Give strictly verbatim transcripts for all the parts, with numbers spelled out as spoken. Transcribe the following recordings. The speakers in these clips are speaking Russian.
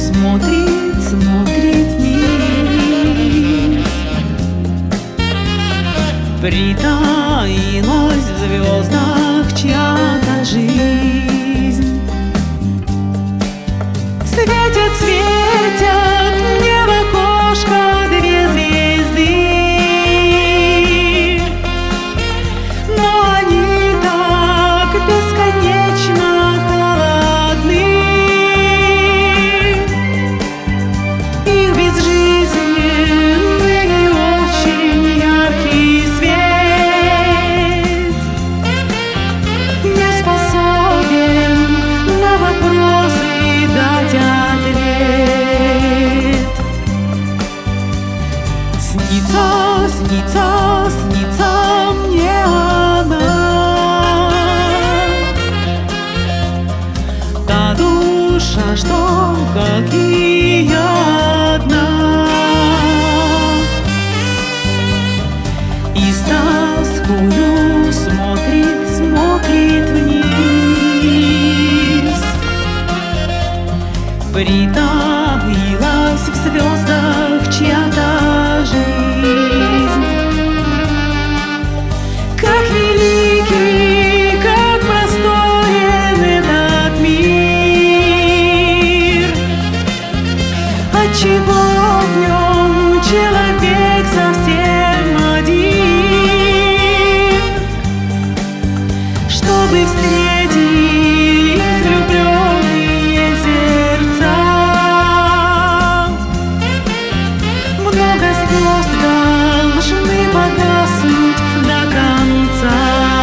смотрит, смотрит вниз. Притаилась в звездах чья-то жизнь. Светят, светят мне в окошко две звезды, но они так бесконечно холодны. Их безжизненный и очень яркий свет не способен на вопросы дать ответ. Снится, снится, снится мне она, та душа, что, как и я, одна, и с тоскою смотрит, смотрит вниз. Притаилась в звездах чья-то жизнь. Как великий, как простоен этот мир, отчего в нем человек совсем один, чтобы встретились влюбленные сердца. Много звезд должны погаснуть до конца.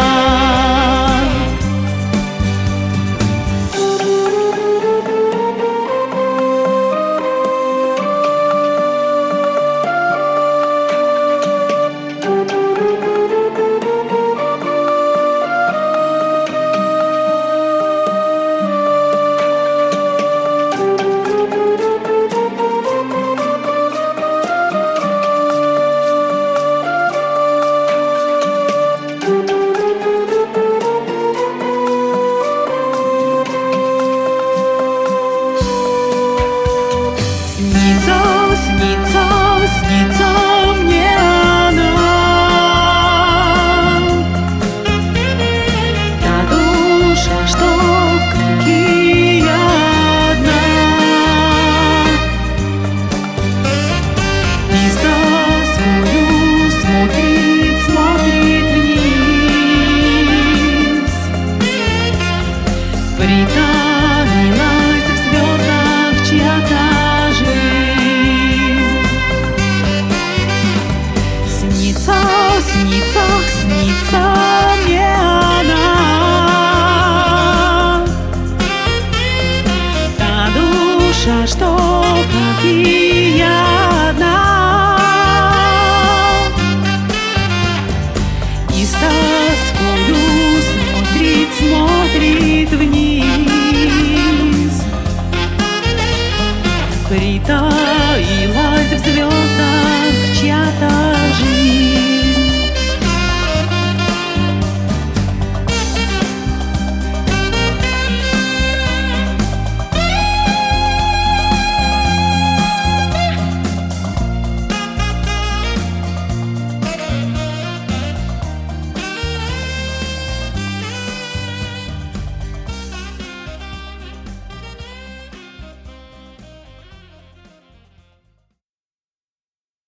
Снится, снится, снится мне она, та душа, что, как и я, одна, и с тоскою смотрит, смотрит вниз. Притаилась в звездах чья-то жизнь. Снится, снится, снится мне она, та душа, что, как и я, одна, и с тоскою смотрит, смотрит вниз. Притаилась в звездах